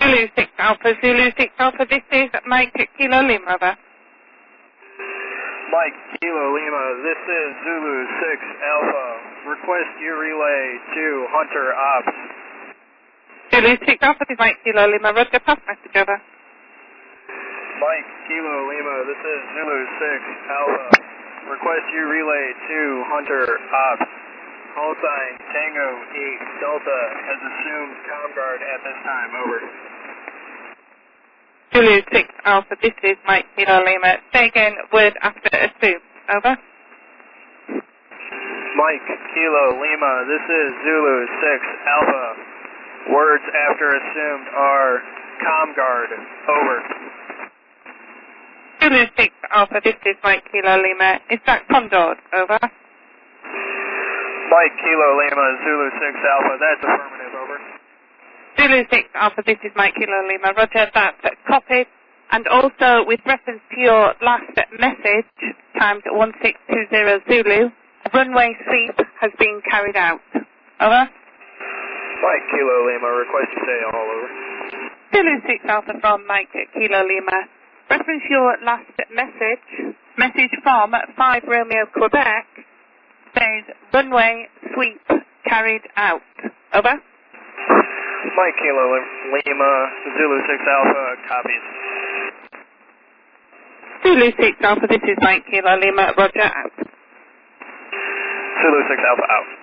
Zulu 6 Alpha, Zulu 6 Alpha, this is Mike Kilo Lima, over. Mike Kilo Lima, this is Zulu 6 Alpha. Request your relay to Hunter Ops. Zulu 6 Alpha, this is Mike Kilo Lima, roger, pass message, over. Mike Kilo Lima, this is Zulu 6 Alpha. Request your relay to Hunter Ops. Call sign Tango 8 Delta has assumed ComGuard at this time, over. Zulu 6 Alpha, this is Mike Kilo Lima. Say again, word after assume, over. Mike Kilo Lima, this is Zulu 6 Alpha. Words after assumed are ComGuard, over. Zulu 6 Alpha, this is Mike Kilo Lima. Is that Condor, over? Mike Kilo Lima, Zulu 6 Alpha, that's affirmative, over. Zulu 6 Alpha, this is Mike Kilo Lima, roger, that's copied. And also, with reference to your last message, timed 1620 Zulu, runway sweep has been carried out, over. Mike Kilo Lima, request you say all, over. Zulu 6 Alpha from Mike Kilo Lima. Reference your last message from 5 Romeo Quebec, says runway sweep carried out. Over. Mike Kilo Lima, Zulu 6 Alpha, copies. Zulu 6 Alpha, this is Mike Kilo Lima, roger, out. Zulu 6 Alpha, out.